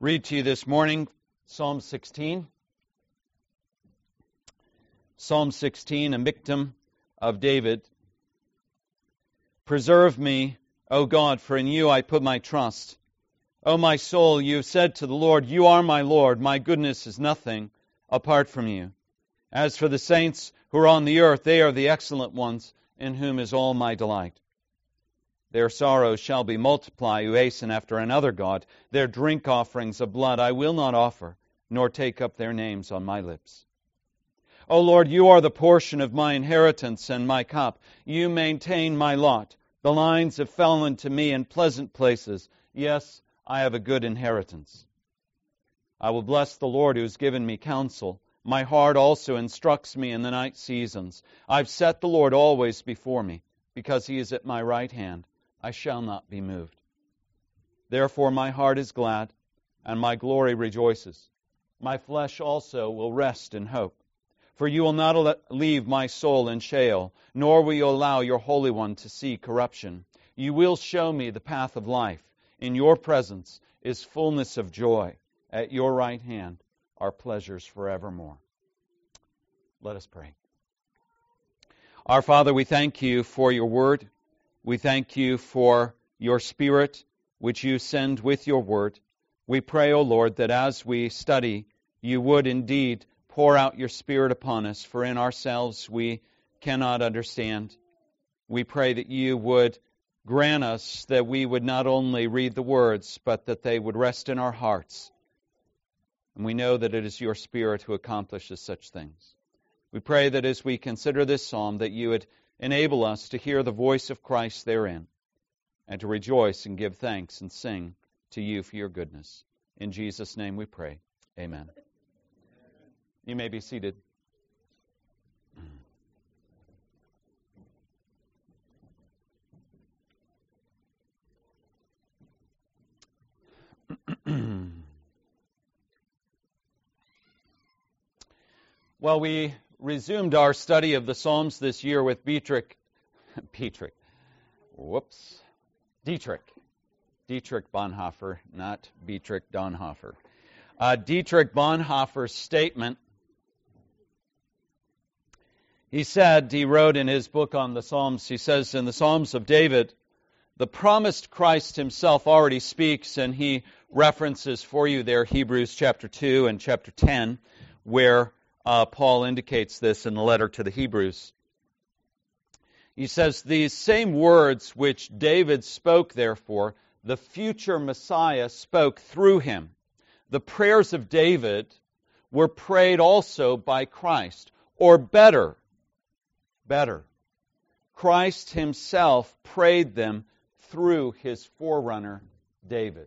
read to you this morning Psalm 16. Psalm 16, a Michtam of David. Preserve me, O God, for in you I put my trust. O my soul, you have said to the Lord, you are my Lord. My goodness is nothing apart from you. As for the saints who are on the earth, they are the excellent ones, in whom is all my delight. Their sorrows shall be multiplied who hasten after another God. Their drink offerings of blood I will not offer, nor take up their names on my lips. O Lord, you are the portion of my inheritance and my cup. You maintain my lot. The lines have fallen to me in pleasant places. Yes, I have a good inheritance. I will bless the Lord who has given me counsel. My heart also instructs me in the night seasons. I've set the Lord always before me, because he is at my right hand. I shall not be moved. Therefore my heart is glad, and my glory rejoices. My flesh also will rest in hope. For you will not leave my soul in Sheol, nor will you allow your Holy One to see corruption. You will show me the path of life. In your presence is fullness of joy. At your right hand are pleasures forevermore. Let us pray. Our Father, we thank you for your word. We thank you for your Spirit, which you send with your word. We pray, O Lord, that as we study, you would indeed pour out your Spirit upon us, for in ourselves we cannot understand. We pray that you would grant us that we would not only read the words, but that they would rest in our hearts. And we know that it is your Spirit who accomplishes such things. We pray that as we consider this psalm, that you would enable us to hear the voice of Christ therein, and to rejoice and give thanks and sing to you for your goodness. In Jesus' name we pray. Amen. You may be seated. Well, we resumed our study of the Psalms this year with Dietrich Bonhoeffer, not Dietrich Bonhoeffer. Dietrich Bonhoeffer's statement. He wrote in his book on the Psalms, he says, in the Psalms of David, the promised Christ himself already speaks, and he references for you there Hebrews chapter 2 and chapter 10, where Paul indicates this in the letter to the Hebrews. He says, these same words which David spoke, therefore, the future Messiah spoke through him. The prayers of David were prayed also by Christ, or better, Christ himself prayed them through his forerunner, David.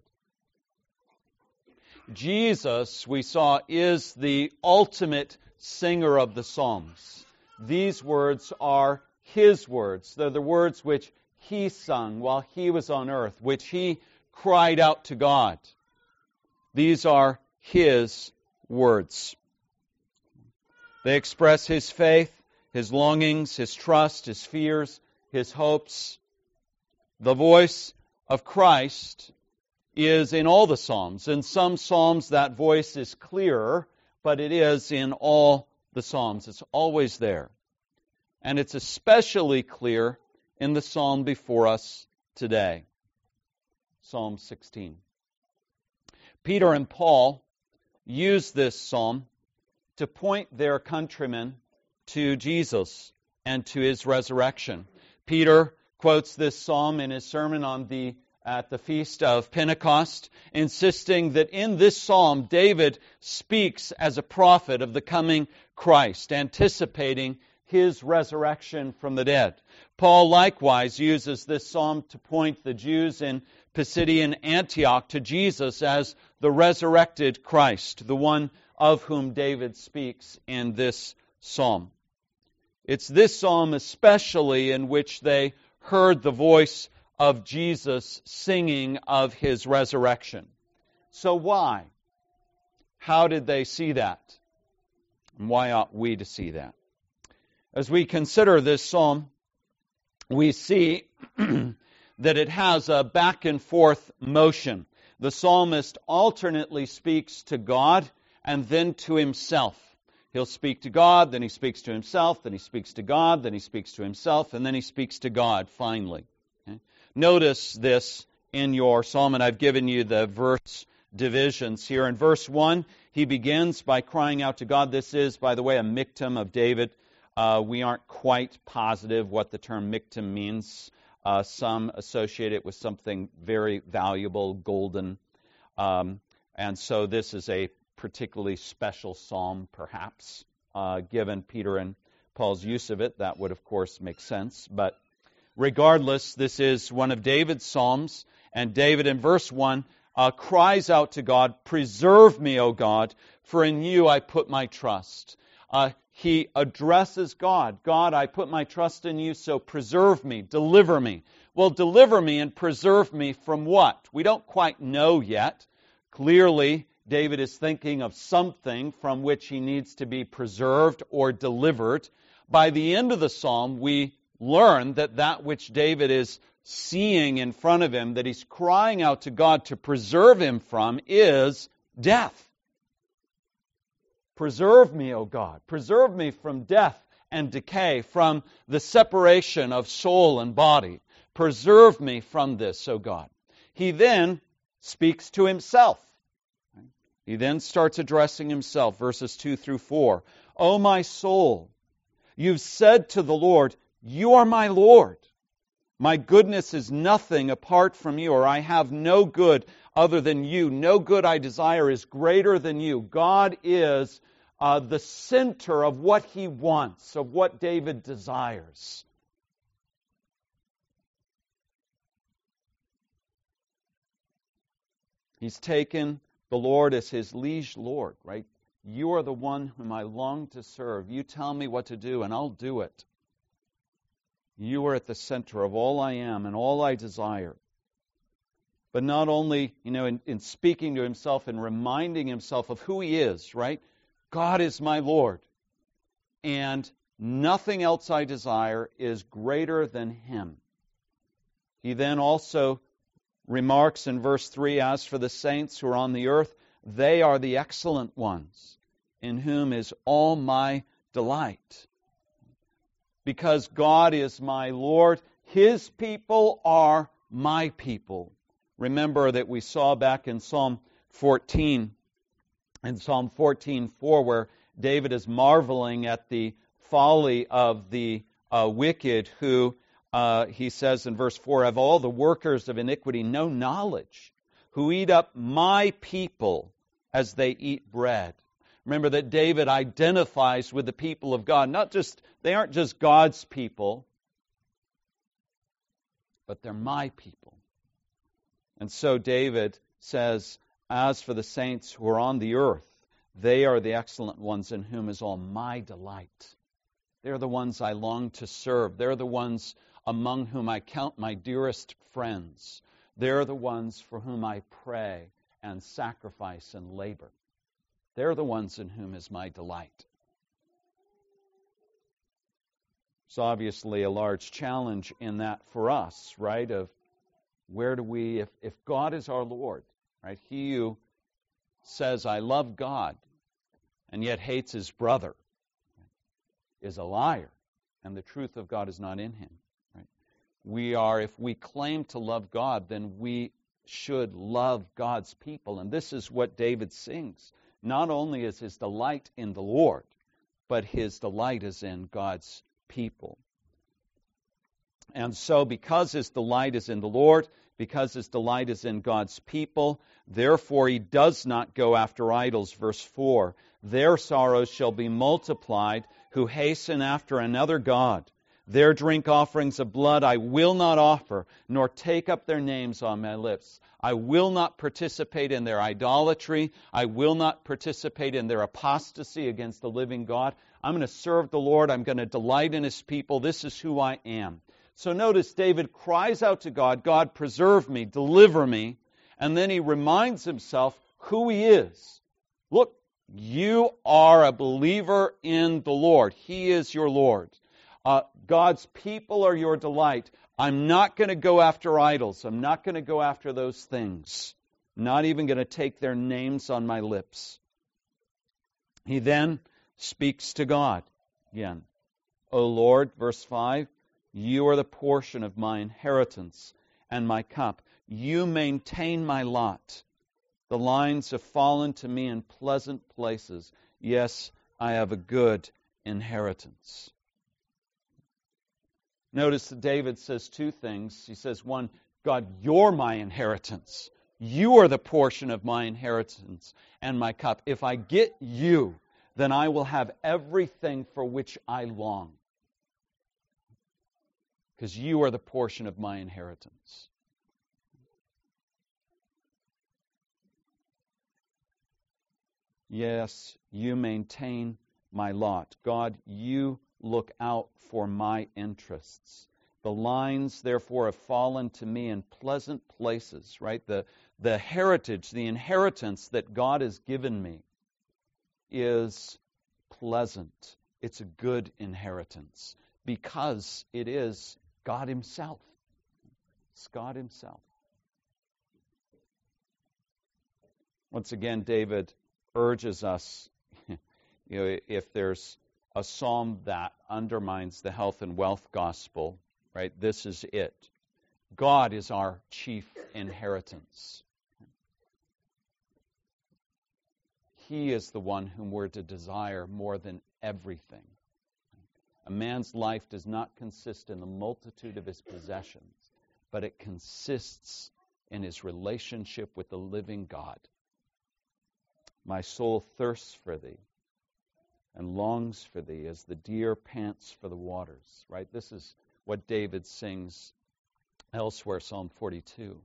Jesus, we saw, is the ultimate singer of the Psalms. These words are his words. They're the words which he sung while he was on earth, which he cried out to God. These are his words. They express his faith, his longings, his trust, his fears, his hopes. The voice of Christ is in all the Psalms. In some Psalms that voice is clearer, but it is in all the Psalms. It's always there. And it's especially clear in the Psalm before us today, Psalm 16. Peter and Paul use this Psalm to point their countrymen to Jesus and to his resurrection. Peter quotes this Psalm in his sermon at the Feast of Pentecost, insisting that in this Psalm, David speaks as a prophet of the coming Christ, anticipating his resurrection from the dead. Paul likewise uses this Psalm to point the Jews in Pisidian Antioch to Jesus as the resurrected Christ, the one of whom David speaks in this Psalm. It's this Psalm especially in which they heard the voice of Jesus singing of his resurrection. So why? How did they see that? And why ought we to see that? As we consider this psalm, we see that it has a back and forth motion. The psalmist alternately speaks to God and then to himself. He'll speak to God, then he speaks to himself, then he speaks to God, then he speaks to himself, and then he speaks to God finally. Okay? Notice this in your psalm, and I've given you the verse divisions here. In verse 1, he begins by crying out to God. This is, by the way, a miktam of David. We aren't quite positive what the term miktam means. Some associate it with something very valuable, golden. And so this is a particularly special psalm, perhaps, given Peter and Paul's use of it. That would, of course, make sense. But regardless, this is one of David's psalms. And David, in verse 1, cries out to God, "Preserve me, O God, for in you I put my trust." He addresses God. God, I put my trust in you, so preserve me, deliver me. Well, deliver me and preserve me from what? We don't quite know yet. Clearly, David is thinking of something from which he needs to be preserved or delivered. By the end of the psalm, we learn that that which David is seeing in front of him, that he's crying out to God to preserve him from, is death. Preserve me, O God. Preserve me from death and decay, from the separation of soul and body. Preserve me from this, O God. He then speaks to himself. He then starts addressing himself, verses 2 through 4. "O my soul, you've said to the Lord, you are my Lord. My goodness is nothing apart from you, or I have no good other than you. No good I desire is greater than you." God is the center of what he wants, of what David desires. He's taken the Lord as his liege Lord, right? You are the one whom I long to serve. You tell me what to do, and I'll do it. You are at the center of all I am and all I desire. But not only, in speaking to himself and reminding himself of who he is, right? God is my Lord, and nothing else I desire is greater than him. He then also remarks in verse 3, "As for the saints who are on the earth, they are the excellent ones, in whom is all my delight." Because God is my Lord, his people are my people. Remember that we saw back in Psalm 14, where David is marveling at the folly of the wicked who, he says in verse 4, "Have all the workers of iniquity no knowledge, who eat up my people as they eat bread." Remember that David identifies with the people of God. They aren't just God's people, but they're my people. And so David says, "As for the saints who are on the earth, they are the excellent ones in whom is all my delight." They're the ones I long to serve. They're the ones among whom I count my dearest friends. They're the ones for whom I pray and sacrifice and labor. They're the ones in whom is my delight. It's obviously a large challenge in that for us, right? Of where do we, if God is our Lord, right? He who says, "I love God," and yet hates his brother, is a liar, and the truth of God is not in him. Right? If we claim to love God, then we should love God's people. And this is what David sings. Not only is his delight in the Lord, but his delight is in God's people. And so because his delight is in the Lord, because his delight is in God's people, therefore he does not go after idols. Verse 4, "Their sorrows shall be multiplied, who hasten after another god. Their drink offerings of blood I will not offer, nor take up their names on my lips. I will not participate in their idolatry. I will not participate in their apostasy against the living God. I'm going to serve the Lord. I'm going to delight in his people. This is who I am." So notice David cries out to God, "God, preserve me, deliver me." And then he reminds himself who he is. Look, you are a believer in the Lord. He is your Lord. God's people are your delight. I'm not going to go after idols. I'm not going to go after those things. Not even going to take their names on my lips. He then speaks to God again. O Lord, verse 5, you are the portion of my inheritance and my cup. You maintain my lot. The lines have fallen to me in pleasant places. Yes, I have a good inheritance. Notice that David says two things. He says, one, God, you're my inheritance. You are the portion of my inheritance and my cup. If I get you, then I will have everything for which I long. Because you are the portion of my inheritance. Yes, you maintain my lot. God, you look out for my interests. The lines, therefore, have fallen to me in pleasant places, right? The heritage, the inheritance that God has given me is pleasant. It's a good inheritance because it is God Himself. It's God Himself. Once again, David urges us, if there's a psalm that undermines the health and wealth gospel, right, this is it. God is our chief inheritance. He is the one whom we're to desire more than everything. A man's life does not consist in the multitude of his possessions, but it consists in his relationship with the living God. My soul thirsts for thee and longs for thee as the deer pants for the waters. Right? This is what David sings elsewhere, Psalm 42.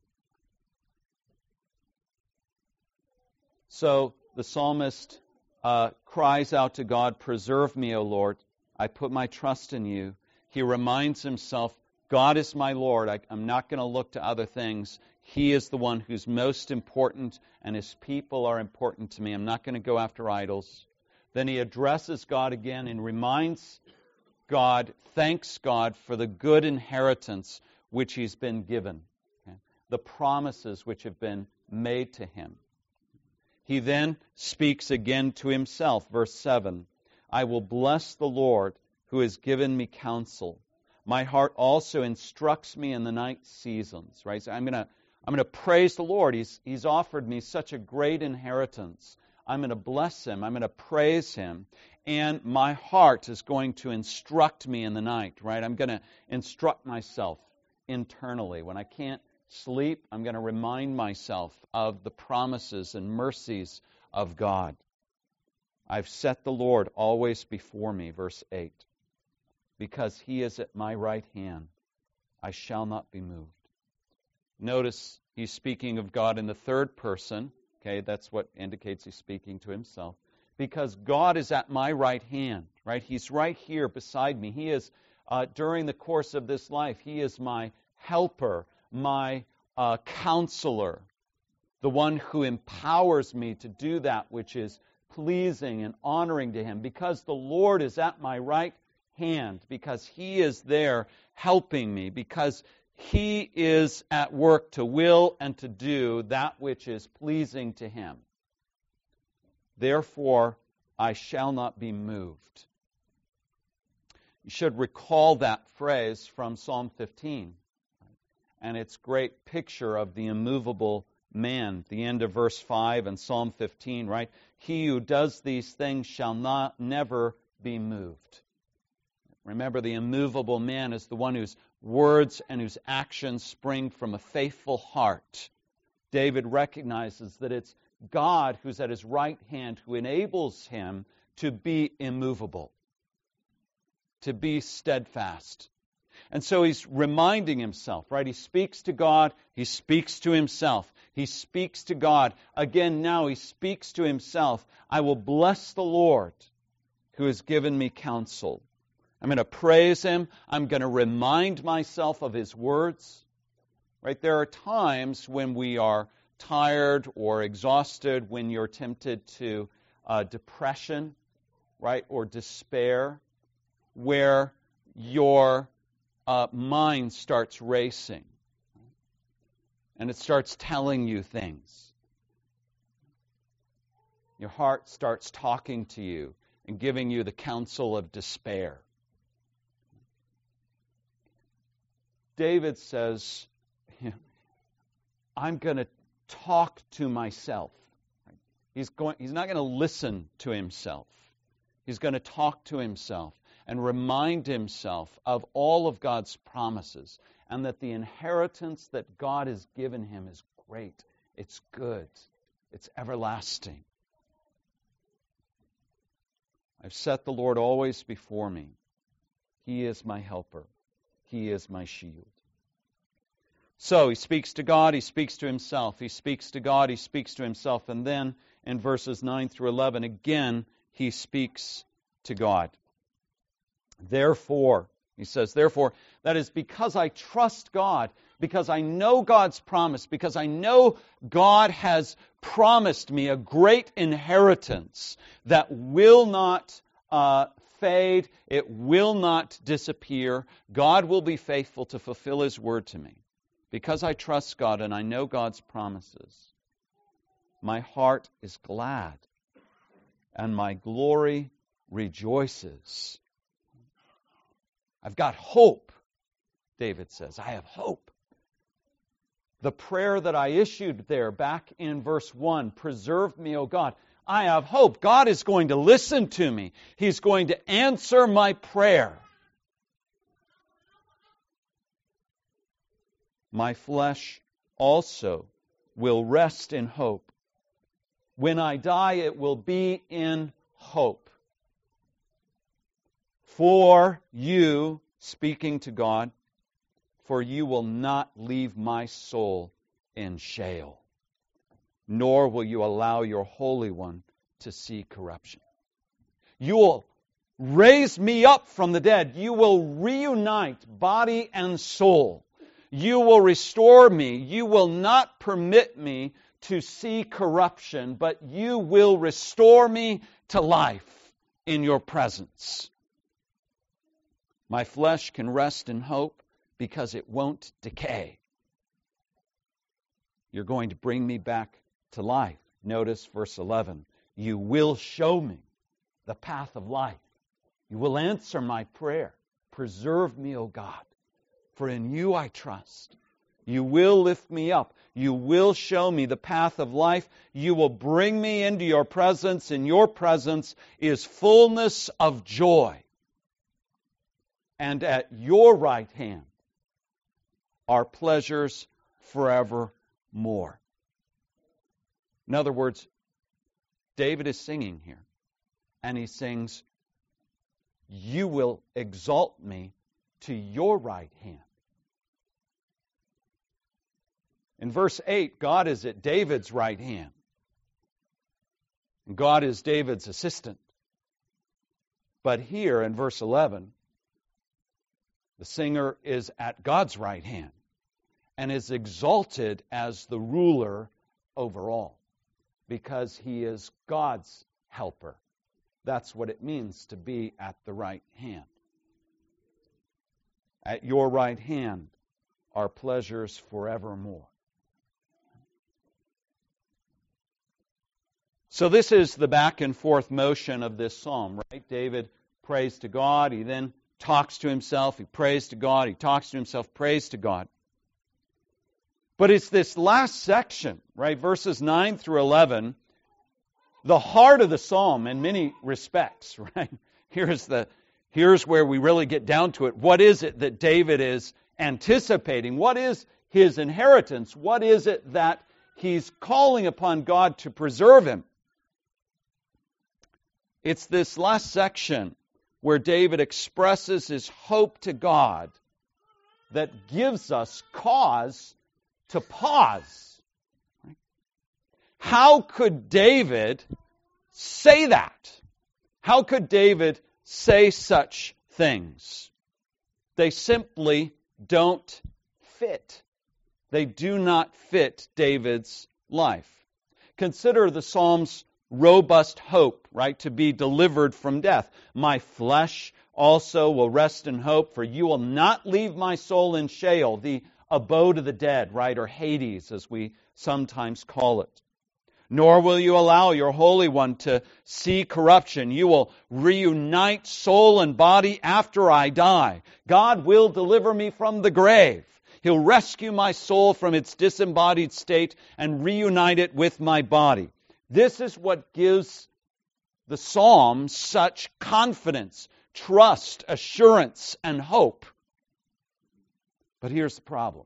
So the psalmist cries out to God, preserve me, O Lord. I put my trust in you. He reminds himself, God is my Lord. I'm not going to look to other things. He is the one who's most important, and His people are important to me. I'm not going to go after idols. Then he addresses God again and reminds God, thanks God for the good inheritance which He's been given, okay? The promises which have been made to him. He then speaks again to himself, verse 7. I will bless the Lord who has given me counsel. My heart also instructs me in the night seasons. Right? So I'm going to praise the Lord. He's offered me such a great inheritance. I'm going to bless Him. I'm going to praise Him. And my heart is going to instruct me in the night. Right? I'm going to instruct myself internally. When I can't sleep, I'm going to remind myself of the promises and mercies of God. I've set the Lord always before me, verse 8. Because He is at my right hand, I shall not be moved. Notice he's speaking of God in the third person. Okay, that's what indicates he's speaking to himself. Because God is at my right hand, right? He's right here beside me. He is, during the course of this life, He is my helper, my counselor, the one who empowers me to do that which is pleasing and honoring to Him. Because the Lord is at my right hand, because He is there helping me, because He is at work to will and to do that which is pleasing to Him. Therefore, I shall not be moved. You should recall that phrase from Psalm 15 and its great picture of the immovable man, the end of verse 5 and Psalm 15, right? He who does these things shall never be moved. Remember, the immovable man is the one whose words and whose actions spring from a faithful heart. David recognizes that it's God who's at his right hand who enables him to be immovable, to be steadfast. And so he's reminding himself, right? He speaks to God, he speaks to himself. He speaks to God. Again, now he speaks to himself. I will bless the Lord who has given me counsel. I'm going to praise Him. I'm going to remind myself of His words. Right? There are times when we are tired or exhausted, when you're tempted to depression, right, or despair, where your mind starts racing and it starts telling you things. Your heart starts talking to you and giving you the counsel of despair. David says, I'm going to talk to myself. He's not going to listen to himself. He's going to talk to himself and remind himself of all of God's promises and that the inheritance that God has given him is great. It's good. It's everlasting. I've set the Lord always before me. He is my helper. He is my shield. So he speaks to God, he speaks to himself. He speaks to God, he speaks to himself. And then in verses 9 through 11, again, he speaks to God. Therefore, he says, therefore, that is because I trust God, because I know God's promise, because I know God has promised me a great inheritance that will not fade, it will not disappear. God will be faithful to fulfill his word to me. Because I trust God and I know God's promises, my heart is glad and my glory rejoices. I've got hope, David says. I have hope. The prayer that I issued there back in verse 1, preserve me, O God. I have hope. God is going to listen to me. He's going to answer my prayer. My flesh also will rest in hope. When I die, it will be in hope. For you, speaking to God, for you will not leave my soul in Sheol, nor will you allow your Holy One to see corruption. You will raise me up from the dead. You will reunite body and soul. You will restore me. You will not permit me to see corruption, but you will restore me to life in your presence. My flesh can rest in hope because it won't decay. You're going to bring me back to life. Notice verse 11. You will show me the path of life. You will answer my prayer. Preserve me, O God. For in you I trust. You will lift me up. You will show me the path of life. You will bring me into your presence. In your presence is fullness of joy. And at your right hand are pleasures forevermore. In other words, David is singing here. And he sings, you will exalt me to your right hand. In verse 8, God is at David's right hand. God is David's assistant. But here in verse 11, the singer is at God's right hand and is exalted as the ruler over all because he is God's helper. That's what it means to be at the right hand. At your right hand are pleasures forevermore. So this is the back and forth motion of this psalm, right? David prays to God, he then talks to himself, he prays to God, he talks to himself, prays to God. But it's this last section, right? Verses 9 through 11, the heart of the psalm in many respects, right? Here's where we really get down to it. What is it that David is anticipating? What is his inheritance? What is it that he's calling upon God to preserve him? It's this last section where David expresses his hope to God that gives us cause to pause. How could David say that? How could David say such things? They simply don't fit. They do not fit David's life. Consider the Psalm's robust hope, right, to be delivered from death. My flesh also will rest in hope, for you will not leave my soul in Sheol, the abode of the dead, right, or Hades, as we sometimes call it. nor will you allow your Holy One to see corruption. You will reunite soul and body after I die. God will deliver me from the grave. He'll rescue my soul from its disembodied state and reunite it with my body. This is what gives the psalm such confidence, trust, assurance, and hope. But here's the problem.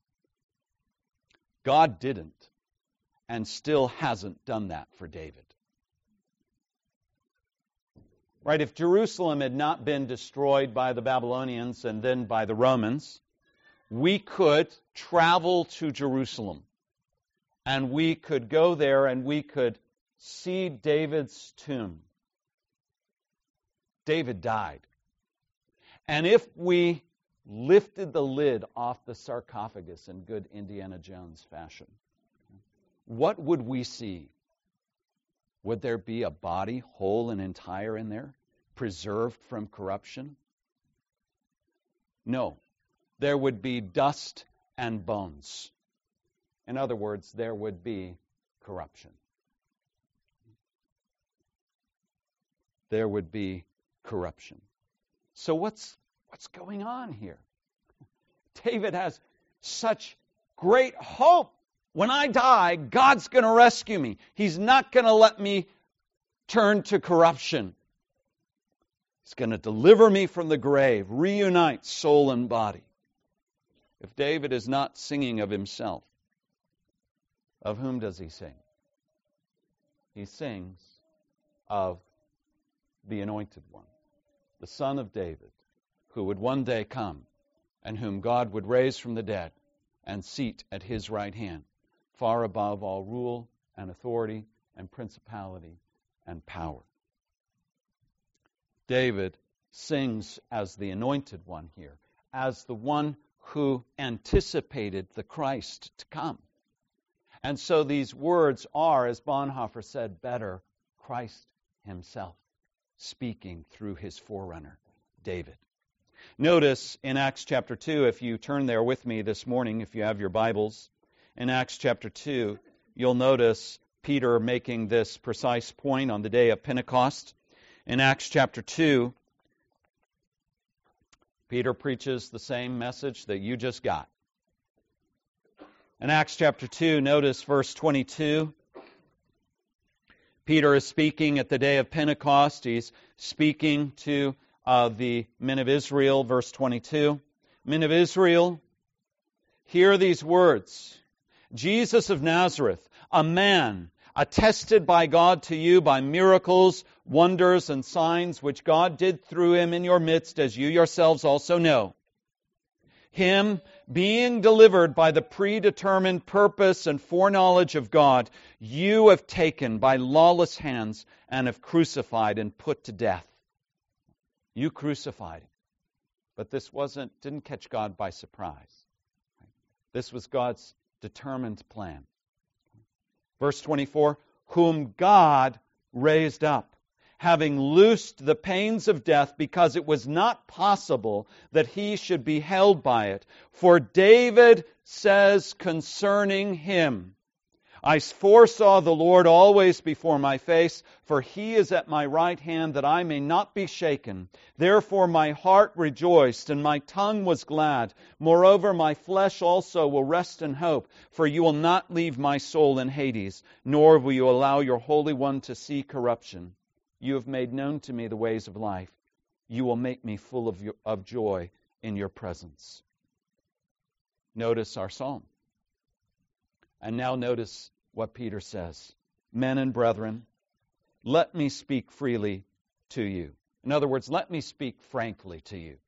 God didn't and still hasn't done that for David. Right? If Jerusalem had not been destroyed by the Babylonians and then by the Romans, we could travel to Jerusalem and we could go there and we could see David's tomb. David died. And if we lifted the lid off the sarcophagus in good Indiana Jones fashion, what would we see? Would there be a body whole and entire in there, preserved from corruption? No. There would be dust and bones. In other words, there would be corruption. There would be corruption. So what's going on here? David has such great hope. When I die, God's going to rescue me. He's not going to let me turn to corruption. He's going to deliver me from the grave, reunite soul and body. If David is not singing of himself, of whom does he sing? He sings of the Anointed One, the Son of David, who would one day come and whom God would raise from the dead and seat at his right hand, far above all rule and authority and principality and power. David sings as the Anointed One here, as the one who anticipated the Christ to come. And so these words are, as Bonhoeffer said better, Christ himself speaking through his forerunner, David. Notice in Acts chapter 2, if you turn there with me this morning, if you have your Bibles, in Acts chapter 2, you'll notice Peter making this precise point on the day of Pentecost. In Acts chapter 2, Peter preaches the same message that you just got. In Acts chapter 2, notice verse 22. Peter is speaking at the day of Pentecost. He's speaking to the men of Israel, verse 22. Men of Israel, hear these words. Jesus of Nazareth, a man attested by God to you by miracles, wonders, and signs which God did through him in your midst, as you yourselves also know. Him, being delivered by the predetermined purpose and foreknowledge of God, you have taken by lawless hands and have crucified and put to death. You crucified him. But this didn't catch God by surprise. This was God's determined plan. Verse 24, whom God raised up, having loosed the pains of death, because it was not possible that he should be held by it. For David says concerning him, I foresaw the Lord always before my face, for he is at my right hand, that I may not be shaken. Therefore my heart rejoiced, and my tongue was glad. Moreover, my flesh also will rest in hope, for you will not leave my soul in Hades, nor will you allow your Holy One to see corruption. You have made known to me the ways of life. You will make me full of joy in your presence. Notice our psalm. And now notice what Peter says. Men and brethren, let me speak freely to you. In other words, let me speak frankly to you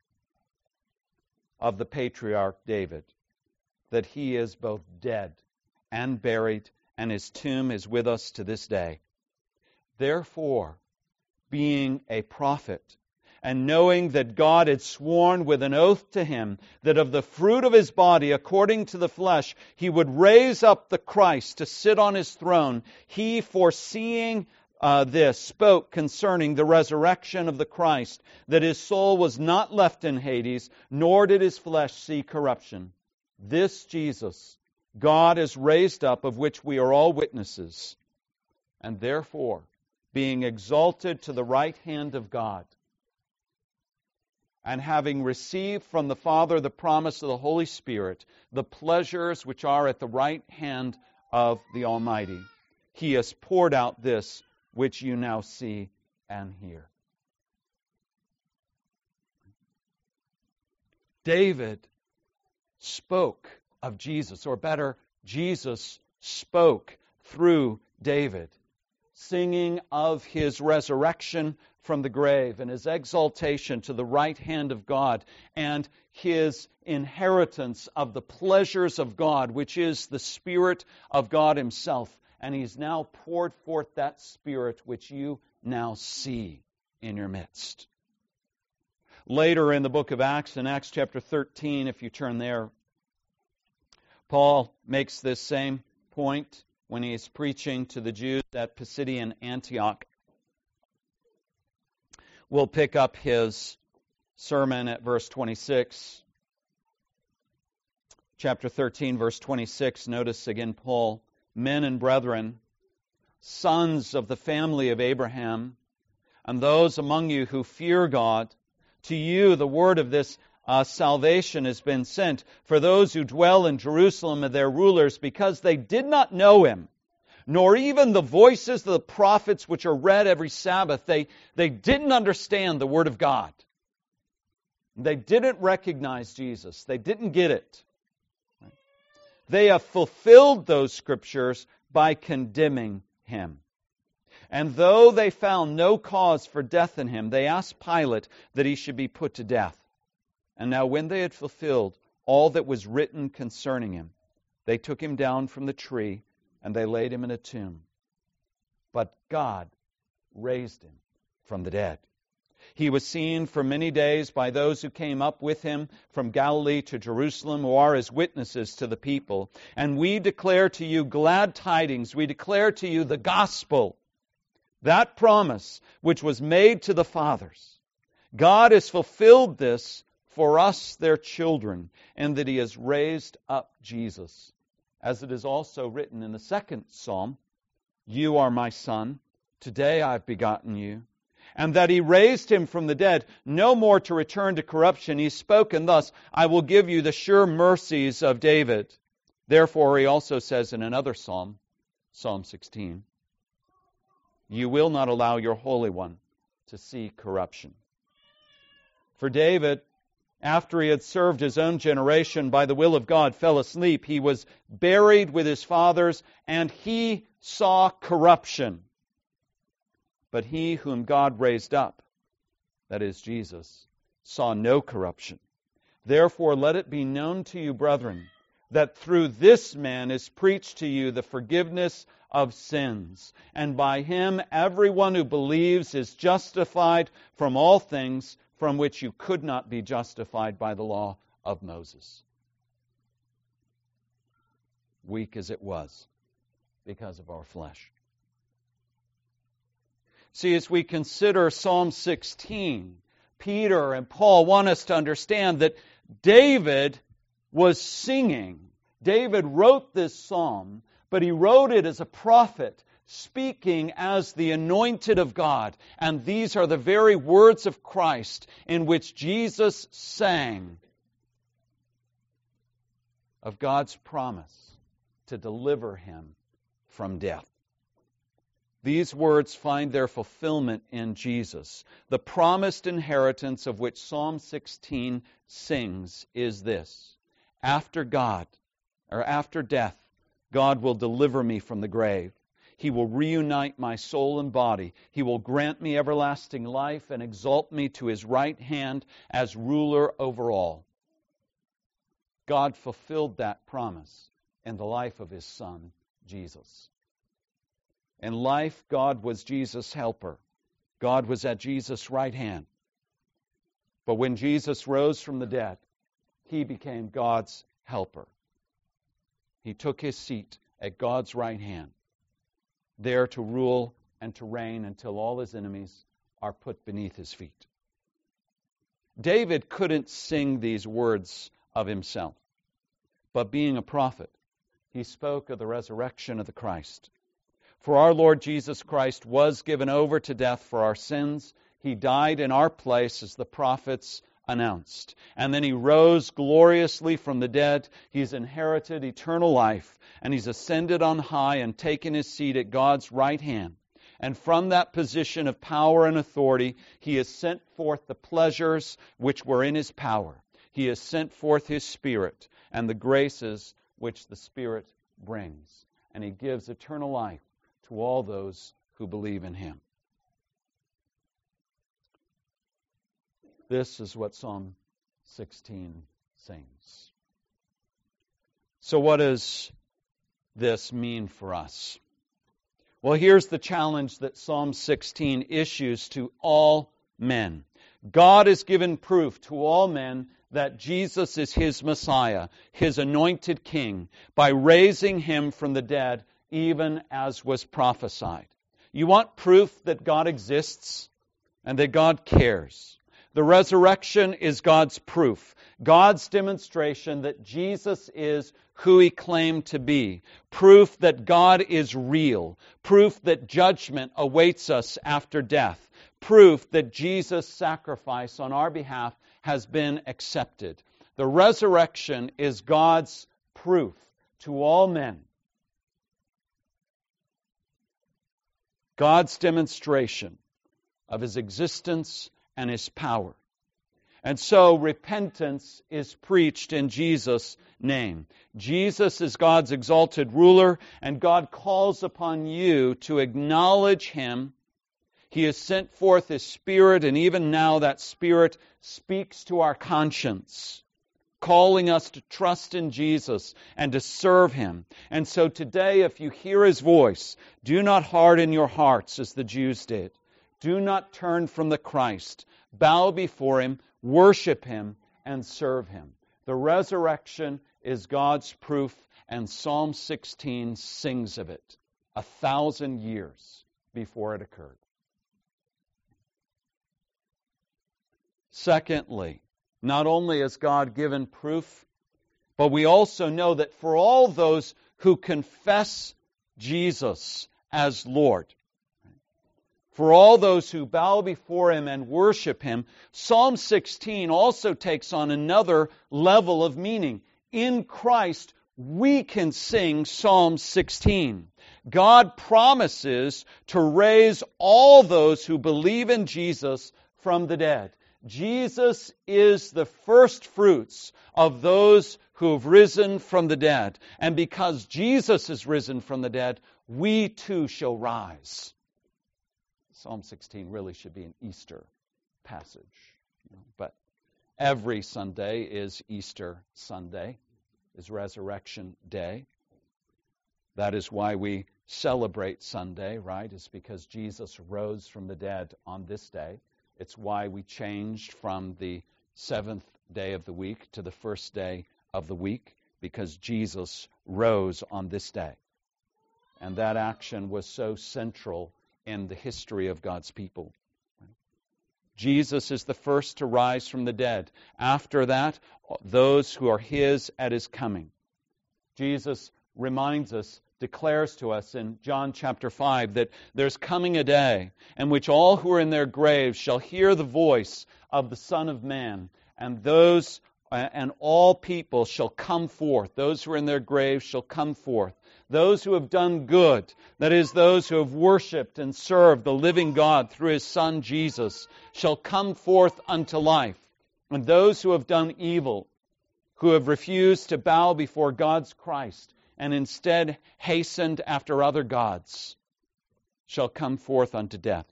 of the patriarch David, that he is both dead and buried, and his tomb is with us to this day. Therefore, being a prophet, and knowing that God had sworn with an oath to him that of the fruit of his body, according to the flesh, he would raise up the Christ to sit on his throne, he, foreseeing this, spoke concerning the resurrection of the Christ, that his soul was not left in Hades, nor did his flesh see corruption. This Jesus God has raised up, of which we are all witnesses. And therefore, being exalted to the right hand of God, and having received from the Father the promise of the Holy Spirit, the pleasures which are at the right hand of the Almighty, He has poured out this which you now see and hear. David spoke of Jesus, or better, Jesus spoke through David, singing of His resurrection from the grave and His exaltation to the right hand of God and His inheritance of the pleasures of God, which is the Spirit of God Himself. And He's now poured forth that Spirit which you now see in your midst. Later in the book of Acts, in Acts chapter 13, if you turn there, Paul makes this same point when he is preaching to the Jews at Pisidian Antioch. We'll pick up his sermon at verse 26. Chapter 13, verse 26, notice again Paul, men and brethren, sons of the family of Abraham, and those among you who fear God, to you the word of this salvation has been sent. For those who dwell in Jerusalem and their rulers, because they did not know Him, nor even the voices of the prophets which are read every Sabbath. They didn't understand the Word of God. They didn't recognize Jesus. They didn't get it. They have fulfilled those Scriptures by condemning Him. And though they found no cause for death in Him, they asked Pilate that He should be put to death. And now when they had fulfilled all that was written concerning Him, they took Him down from the tree, and they laid Him in a tomb. But God raised Him from the dead. He was seen for many days by those who came up with Him from Galilee to Jerusalem, who are His witnesses to the people. And we declare to you glad tidings. We declare to you the gospel, that promise which was made to the fathers. God has fulfilled this for us, their children, and that He has raised up Jesus. As it is also written in the second psalm, you are my son, today I have begotten you. And that He raised Him from the dead, no more to return to corruption. He's spoken thus, I will give you the sure mercies of David. Therefore He also says in another psalm, Psalm 16, you will not allow your Holy One to see corruption. For David, after he had served his own generation by the will of God, fell asleep. He was buried with his fathers, and he saw corruption. But he whom God raised up, that is Jesus, saw no corruption. Therefore let it be known to you, brethren, that through this man is preached to you the forgiveness of sins. And by Him everyone who believes is justified from all things from which you could not be justified by the law of Moses. Weak as it was because of our flesh. See, as we consider Psalm 16, Peter and Paul want us to understand that David was singing. David wrote this psalm, but he wrote it as a prophet, speaking as the anointed of God. And these are the very words of Christ in which Jesus sang of God's promise to deliver Him from death. These words find their fulfillment in Jesus. The promised inheritance of which Psalm 16 sings is this: after death, God will deliver me from the grave. He will reunite my soul and body. He will grant me everlasting life and exalt me to His right hand as ruler over all. God fulfilled that promise in the life of His Son, Jesus. In life, God was Jesus' helper. God was at Jesus' right hand. But when Jesus rose from the dead, He became God's helper. He took His seat at God's right hand, there to rule and to reign until all His enemies are put beneath His feet. David couldn't sing these words of himself, but being a prophet, he spoke of the resurrection of the Christ. For our Lord Jesus Christ was given over to death for our sins. He died in our place, as the prophets announced. And then he rose gloriously from the dead. He's inherited eternal life, and he's ascended on high and taken his seat at God's right hand. And from that position of power and authority, he has sent forth the pleasures which were in his power. He has sent forth his Spirit and the graces which the Spirit brings. And he gives eternal life to all those who believe in him. This is what Psalm 16 sings. So what does this mean for us? Well, here's the challenge that Psalm 16 issues to all men. God has given proof to all men that Jesus is his Messiah, his anointed king, by raising him from the dead, even as was prophesied. You want proof that God exists and that God cares? The resurrection is God's proof, God's demonstration that Jesus is who he claimed to be, proof that God is real, proof that judgment awaits us after death, proof that Jesus' sacrifice on our behalf has been accepted. The resurrection is God's proof to all men. God's demonstration of his existence and his power. And so repentance is preached in Jesus' name. Jesus is God's exalted ruler, and God calls upon you to acknowledge him. He has sent forth his Spirit, and even now that Spirit speaks to our conscience, calling us to trust in Jesus and to serve him. And so today, if you hear his voice, do not harden your hearts as the Jews did. Do not turn from the Christ. Bow before him, worship him, and serve him. The resurrection is God's proof, and Psalm 16 sings of it 1,000 years before it occurred. Secondly, not only has God given proof, but we also know that for all those who confess Jesus as Lord, for all those who bow before him and worship him, Psalm 16 also takes on another level of meaning. In Christ, we can sing Psalm 16. God promises to raise all those who believe in Jesus from the dead. Jesus is the first fruits of those who have risen from the dead. And because Jesus is risen from the dead, we too shall rise. Psalm 16 really should be an Easter passage. But every Sunday is Easter Sunday, is Resurrection Day. That is why we celebrate Sunday, right? It's because Jesus rose from the dead on this day. It's why we changed from the seventh day of the week to the first day of the week, because Jesus rose on this day. And that action was so central in the history of God's people. Jesus is the first to rise from the dead. After that, those who are his at his coming. Jesus reminds us, declares to us in John chapter 5 that there's coming a day in which all who are in their graves shall hear the voice of the Son of Man, and all people shall come forth. Those who are in their graves shall come forth. Those who have done good, that is, those who have worshipped and served the living God through his Son Jesus, shall come forth unto life. And those who have done evil, who have refused to bow before God's Christ, and instead hastened after other gods, shall come forth unto death.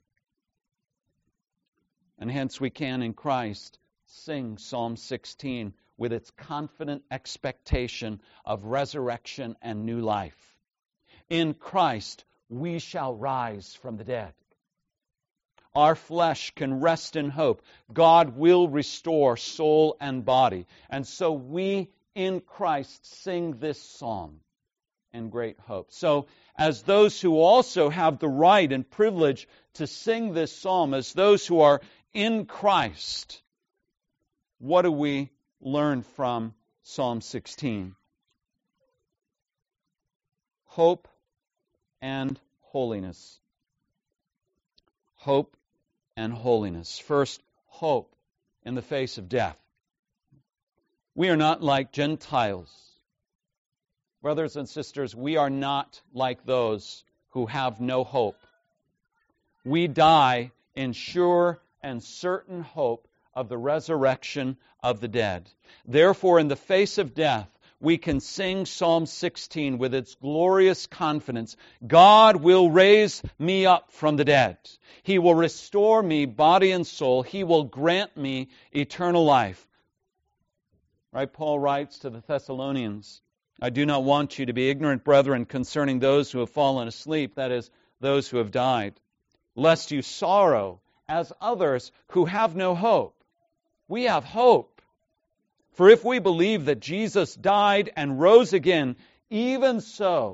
And hence we can in Christ sing Psalm 16 with its confident expectation of resurrection and new life. In Christ we shall rise from the dead. Our flesh can rest in hope. God will restore soul and body. And so we in Christ sing this psalm in great hope. So as those who also have the right and privilege to sing this psalm, as those who are in Christ, what do we learn from Psalm 16? Hope and holiness. Hope and holiness. First, hope in the face of death. We are not like Gentiles. Brothers and sisters, we are not like those who have no hope. We die in sure and certain hope of the resurrection of the dead. Therefore, in the face of death, we can sing Psalm 16 with its glorious confidence. God will raise me up from the dead. He will restore me body and soul. He will grant me eternal life. Right? Paul writes to the Thessalonians, I do not want you to be ignorant, brethren, concerning those who have fallen asleep, that is, those who have died, lest you sorrow as others who have no hope. We have hope. For if we believe that Jesus died and rose again, even so,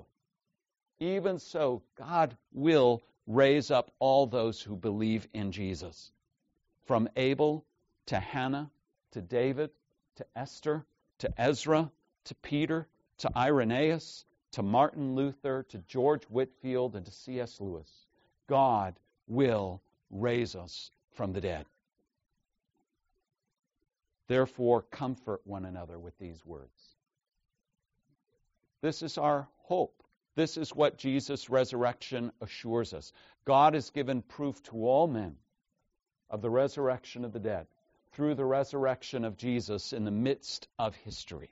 God will raise up all those who believe in Jesus. From Abel to Hannah, to David, to Esther, to Ezra, to Peter, to Irenaeus, to Martin Luther, to George Whitefield, and to C.S. Lewis. God will raise us from the dead. Therefore, comfort one another with these words. This is our hope. This is what Jesus' resurrection assures us. God has given proof to all men of the resurrection of the dead through the resurrection of Jesus in the midst of history.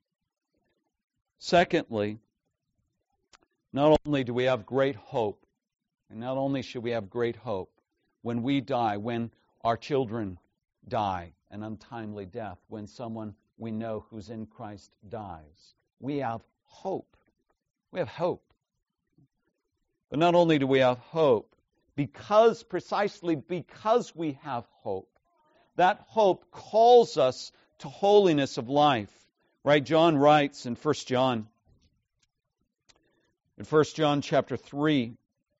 Secondly, not only do we have great hope, and not only should we have great hope when we die, when our children die an untimely death, when someone we know who's in Christ dies. We have hope. We have hope. But not only do we have hope, precisely because we have hope, that hope calls us to holiness of life. Right? John writes in 1 John chapter 3,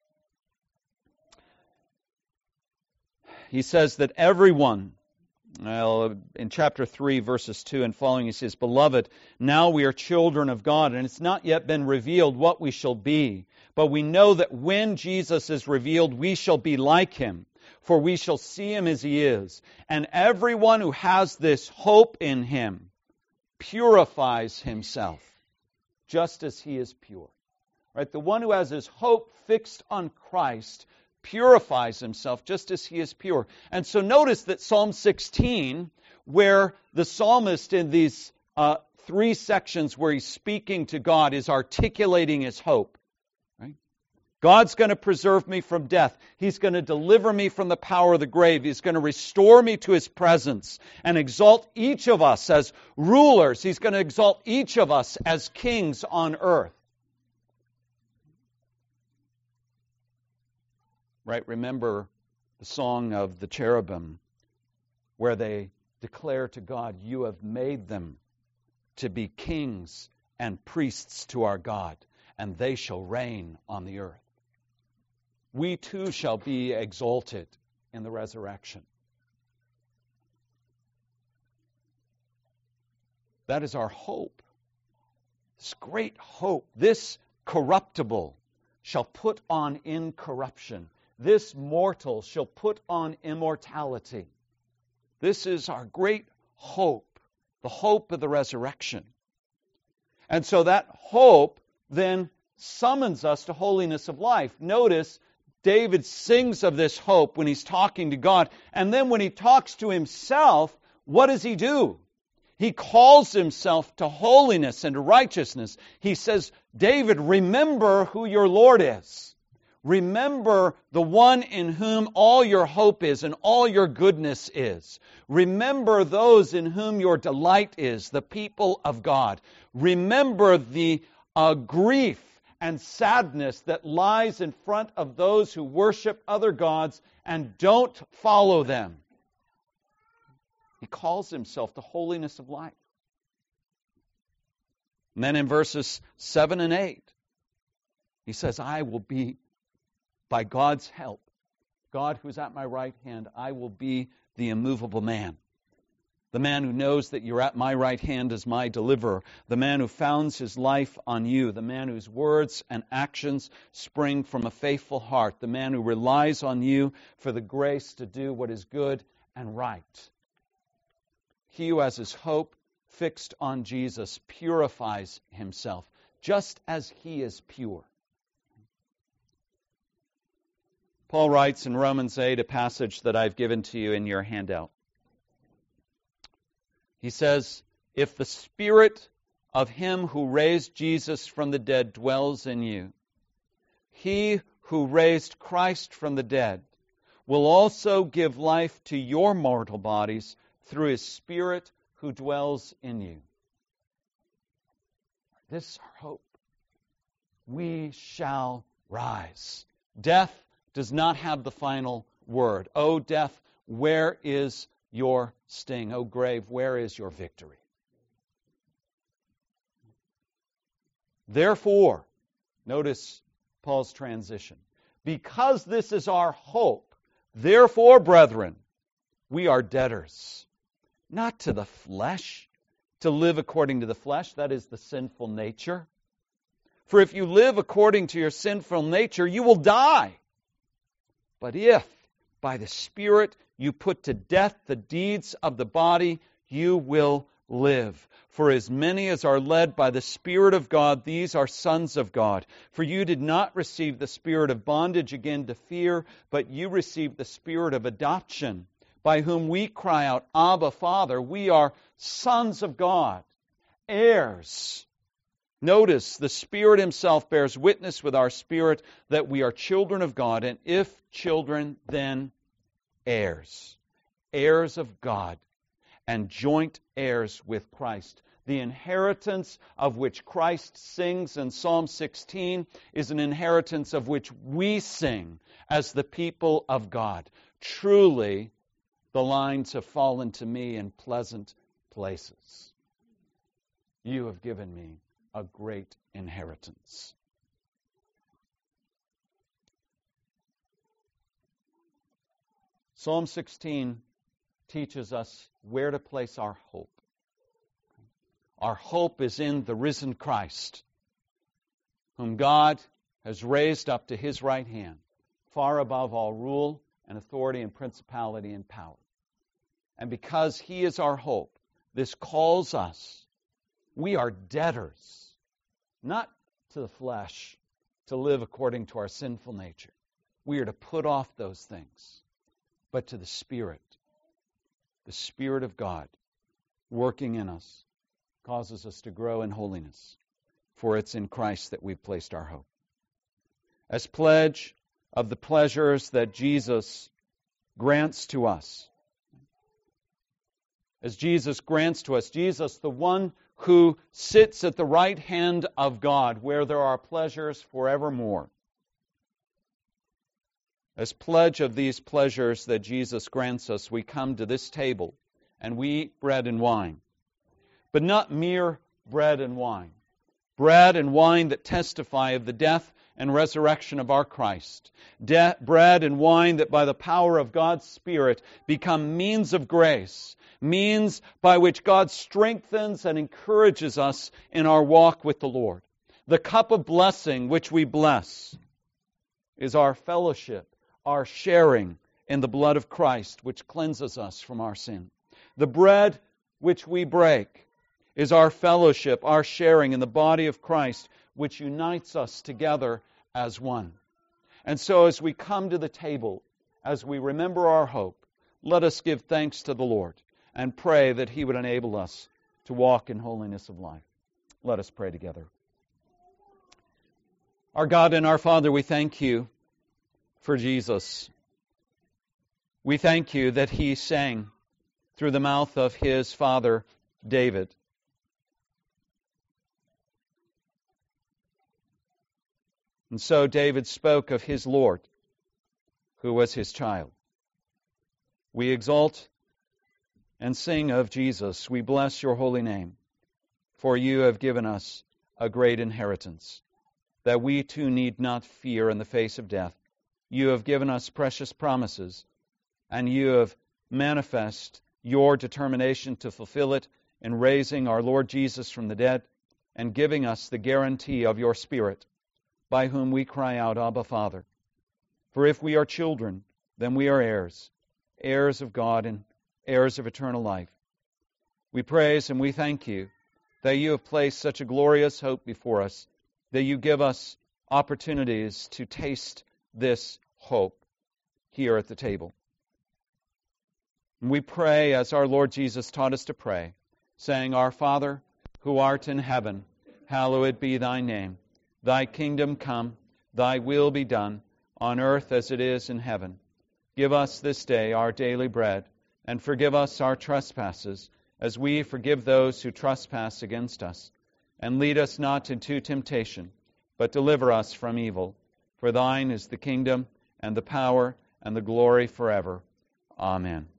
he says that everyone, in chapter 3, verses 2 and following, he says, Beloved, now we are children of God, and it's not yet been revealed what we shall be. But we know that when Jesus is revealed, we shall be like him, for we shall see him as he is. And everyone who has this hope in him purifies himself, just as he is pure. Right? The one who has his hope fixed on Christ purifies himself just as he is pure. And so notice that Psalm 16, where the psalmist in these three sections where he's speaking to God is articulating his hope. Right? God's going to preserve me from death. He's going to deliver me from the power of the grave. He's going to restore me to his presence and exalt each of us as rulers. He's going to exalt each of us as kings on earth. Right? Remember the song of the cherubim where they declare to God, You have made them to be kings and priests to our God, and they shall reign on the earth. We too shall be exalted in the resurrection. That is our hope. This great hope. This corruptible shall put on incorruption. This mortal shall put on immortality. This is our great hope, the hope of the resurrection. And so that hope then summons us to holiness of life. Notice David sings of this hope when he's talking to God. And then when he talks to himself, what does he do? He calls himself to holiness and to righteousness. He says, David, remember who your Lord is. Remember the one in whom all your hope is and all your goodness is. Remember those in whom your delight is, the people of God. Remember the grief and sadness that lies in front of those who worship other gods and don't follow them. He calls himself to holiness of life. And then in verses 7 and 8, he says, I will be, by God's help, God who's at my right hand, I will be the immovable man. the man who knows that you're at my right hand as my deliverer, the man who founds his life on you, the man whose words and actions spring from a faithful heart, the man who relies on you for the grace to do what is good and right. He who has his hope fixed on Jesus purifies himself, just as he is pure. Paul writes in Romans 8, a passage that I've given to you in your handout. He says, if the Spirit of him who raised Jesus from the dead dwells in you, he who raised Christ from the dead will also give life to your mortal bodies through his Spirit who dwells in you. This is our hope. We shall rise. Death does not have the final word. O death, where is your sting? O grave, where is your victory? Therefore, notice Paul's transition. Because this is our hope, therefore, brethren, we are debtors, not to the flesh, to live according to the flesh, that is the sinful nature. For if you live according to your sinful nature, you will die. But if by the Spirit you put to death the deeds of the body, you will live. For as many as are led by the Spirit of God, these are sons of God. For you did not receive the spirit of bondage again to fear, but you received the Spirit of adoption, by whom we cry out, Abba, Father. We are sons of God, heirs. Notice, the Spirit himself bears witness with our spirit that we are children of God, and if children, then heirs. Heirs of God, and joint heirs with Christ. The inheritance of which Christ sings in Psalm 16 is an inheritance of which we sing as the people of God. Truly, the lines have fallen to me in pleasant places. You have given me a great inheritance. Psalm 16 teaches us where to place our hope. Our hope is in the risen Christ, whom God has raised up to his right hand, far above all rule and authority and principality and power. And because he is our hope, this calls us, we are debtors, not to the flesh, to live according to our sinful nature. We are to put off those things, but to the Spirit of God working in us, causes us to grow in holiness, for it's in Christ that we've placed our hope. As pledge of the pleasures that Jesus grants to us, as Jesus grants to us, Jesus, the one who sits at the right hand of God, where there are pleasures forevermore. As pledge of these pleasures that Jesus grants us, we come to this table and we eat bread and wine. But not mere bread and wine. Bread and wine that testify of the death and resurrection of our Christ. Bread and wine that by the power of God's Spirit become means of grace, means by which God strengthens and encourages us in our walk with the Lord. The cup of blessing which we bless is our fellowship, our sharing in the blood of Christ, which cleanses us from our sin. The bread which we break is our fellowship, our sharing in the body of Christ, which unites us together as one. And so as we come to the table, as we remember our hope, let us give thanks to the Lord and pray that he would enable us to walk in holiness of life. Let us pray together. Our God and our Father, we thank you for Jesus. We thank you that he sang through the mouth of his father David. And so David spoke of his Lord, who was his child. We exalt and sing of Jesus. We bless your holy name, for you have given us a great inheritance, that we too need not fear in the face of death. You have given us precious promises, and you have manifest your determination to fulfill it in raising our Lord Jesus from the dead and giving us the guarantee of your Spirit, by whom we cry out, Abba, Father. For if we are children, then we are heirs, heirs of God and heirs of eternal life. We praise and we thank you that you have placed such a glorious hope before us, that you give us opportunities to taste this hope here at the table. And we pray as our Lord Jesus taught us to pray, saying, Our Father, who art in heaven, hallowed be thy name. Thy kingdom come, thy will be done, on earth as it is in heaven. Give us this day our daily bread, and forgive us our trespasses, as we forgive those who trespass against us. And lead us not into temptation, but deliver us from evil. For thine is the kingdom, and the power, and the glory forever. Amen.